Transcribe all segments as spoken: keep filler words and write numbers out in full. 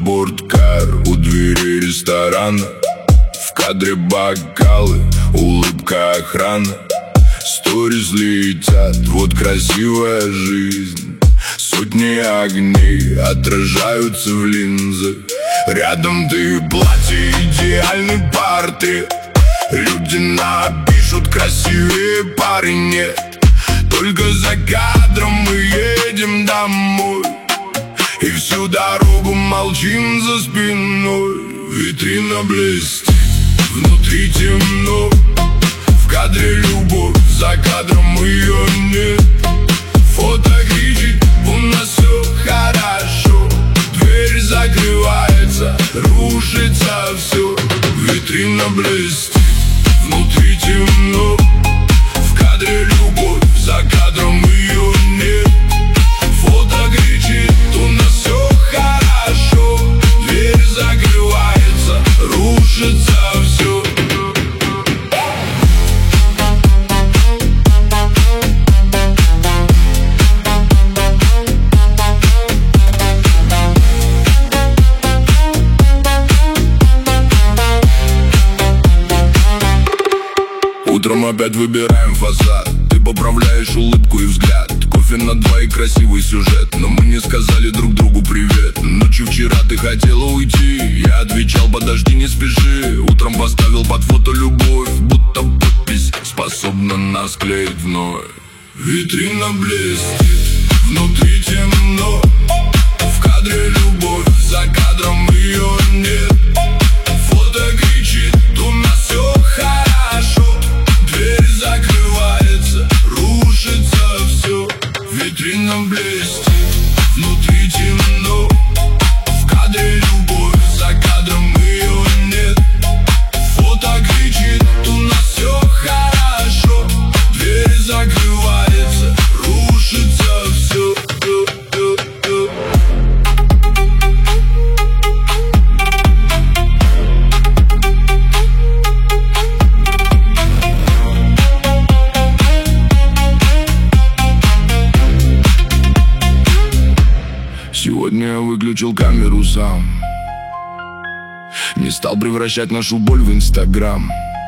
спорткар у двери ресторана. В кадре бокалы, улыбка охраны. Сторис летят, вот красивая жизнь. Сотни огней отражаются в линзах. Рядом ты, платье, идеальный портрет. Люди напишут, красивее парень нет. Только за кадром мы едем домой, и всю дорогу молчим за спиной. Витрина блестит, внутри темно. В кадре любовь, за кадром ее нет. Фото кричит, у нас все хорошо. Дверь закрывается, рушится все. Витрина блестит, внутри темно. В кадре любовь, за кадром ее нет. Фото кричит, у нас все хорошо. Дверь закрывается, рушится все. Утром опять выбираем фасад. Ты поправляешь улыбку и взгляд. Кофе на два и красивый сюжет. Но мы не сказали друг другу привет. Ночью вчера ты хотела уйти. Я отвечал, подожди, не спеши. Утром поставил под фото любовь, будто подпись способна нас клеить вновь. Витрина блестит, внутри темно. В кадре любовь, за кадром ее нет. Фото кричит, у нас все хорошо. Дверь закрывается, рушится все. Витрина блестит, внутри темно. В кадре любовь, за кадром ее нет. Фото кричит, у нас все хорошо. Дверь закрывается, рушится все. Сегодня я выключил камеру сам. Не стал превращать нашу боль в инстаграм.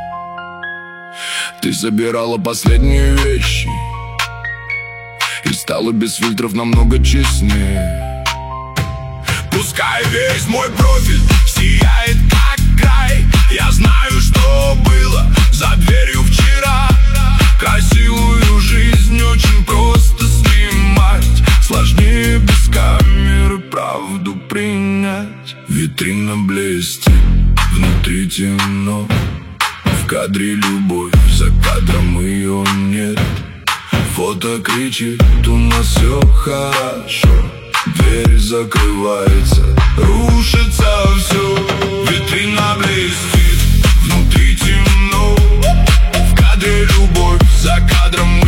Ты собирала последние вещи и стала без фильтров намного честнее. Пускай весь мой профиль сияет как край. Я знаю, что было за дверью вчера. Красивую жизнь очень просто снимать. Сложнее без камеры правду принять. Витрина блестит, внутри темно. В кадре любовь, за кадром ее нет. Фото кричит, у нас все хорошо. Дверь закрывается, рушится все. Витрина блестит, внутри темно. В кадре любовь, за кадром